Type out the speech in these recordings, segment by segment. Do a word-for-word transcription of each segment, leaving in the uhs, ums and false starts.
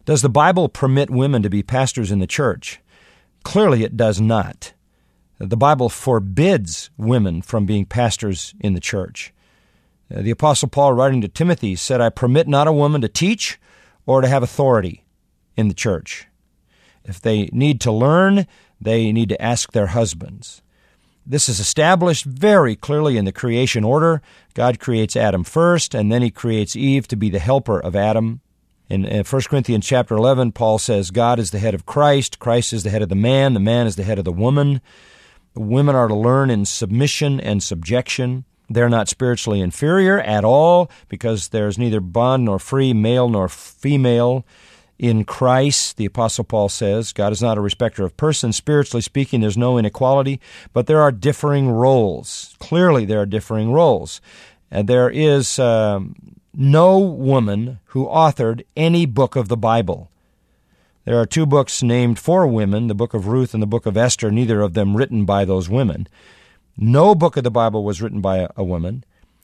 Does the Bible permit women to be pastors in the church? Clearly it does not. The Bible forbids women from being pastors in the church. The Apostle Paul, writing to Timothy, said, I permit not a woman to teach or to have authority in the church. If they need to learn, they need to ask their husbands. This is established very clearly in the creation order. God creates Adam first, and then he creates Eve to be the helper of Adam. In First Corinthians chapter eleven, Paul says God is the head of Christ, Christ is the head of the man, the man is the head of the woman. The women are to learn in submission and subjection. They're not spiritually inferior at all, because there's neither bond nor free, male nor female in Christ. The Apostle Paul says God is not a respecter of persons. Spiritually speaking, there's no inequality, but there are differing roles. Clearly, there are differing roles. And there is um, no woman who authored any book of the Bible. There are two books named for women, the book of Ruth and the book of Esther, neither of them written by those women. No book of the Bible was written by a, a woman.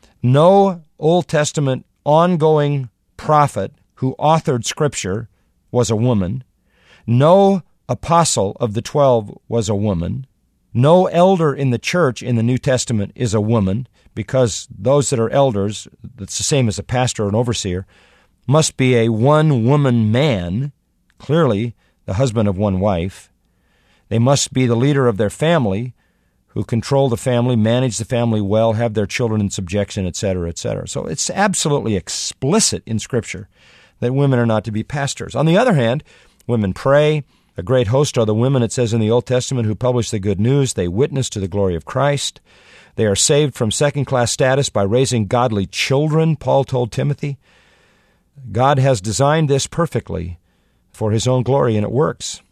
No Old Testament ongoing prophet who authored Scripture was a woman. No apostle of the twelve was a woman. No elder in the church in the New Testament is a woman, because those that are elders, that's the same as a pastor or an overseer, must be a one-woman man, clearly the husband of one wife. They must be the leader of their family, who control the family, manage the family well, have their children in subjection, et cetera, et cetera. So it's absolutely explicit in Scripture that women are not to be pastors. On the other hand, women pray. A great host are the women, it says in the Old Testament, who publish the good news. They witness to the glory of Christ. They are saved from second-class status by raising godly children, Paul told Timothy. God has designed this perfectly for his own glory, and it works.